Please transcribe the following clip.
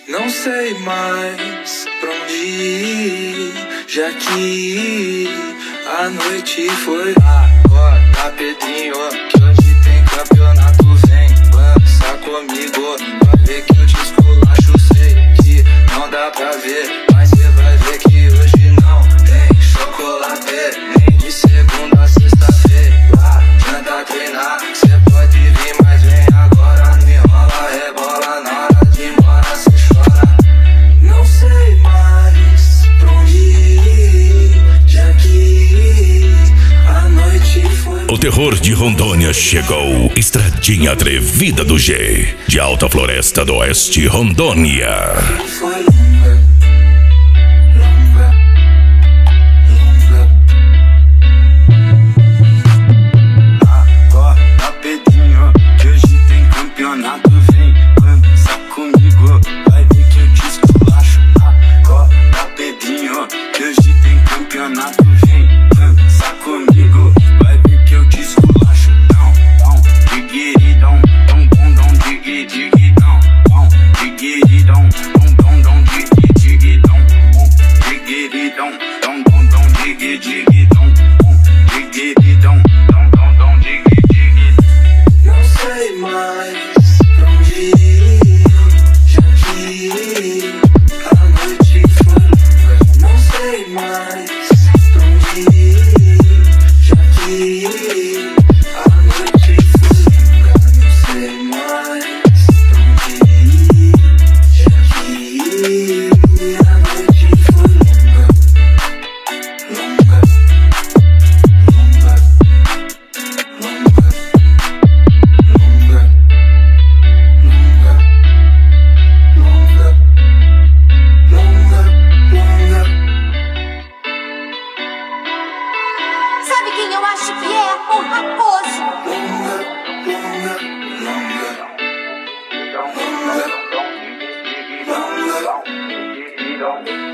Não sei mais pra onde ir, já que a noite foi. Acorda, Pedrinho, que hoje tem campeonato. Vem, dança comigo, vai ver que eu te esculacho. Sei que não dá pra ver, mas cê vai ver que hoje não tem chocolate. Nem de segunda a sexta-feira, adianta treinar. Cê pode vir, mas vem agora. Não enrola, rebola, na hora de ir embora cê chora. Não sei mais pra onde ir, já que a noite foi. O terror de Rondônia chegou. Estradinha Atrevida do G, de Alta Floresta do Oeste, Rondônia. Foi longa, longa, longa. Acorda, Pedrinho, que hoje tem campeonato. Vem, dança comigo, vai ver que eu te esculacho. Acorda, Pedrinho, que hoje tem campeonato. Vem, dança comigo, vai ver que eu te esculacho. Dão, diguiridão, dom, diguiridão, diguiridão, dom, diguiridão, diguiridão, dom, diguiridão, diguiridão, dom, diguiridão. Não sei mais pra onde ir, já que a noite foi longa. Não sei mais pra onde ir, já que a noite foi longa. Não sei mais pra onde ir, já que a noite foi longa, longa, longa, longa. Longa, longa, longa, longa. Sabe quem eu acho que é? Um raposo. Longa, longa, longa. Longa, longa.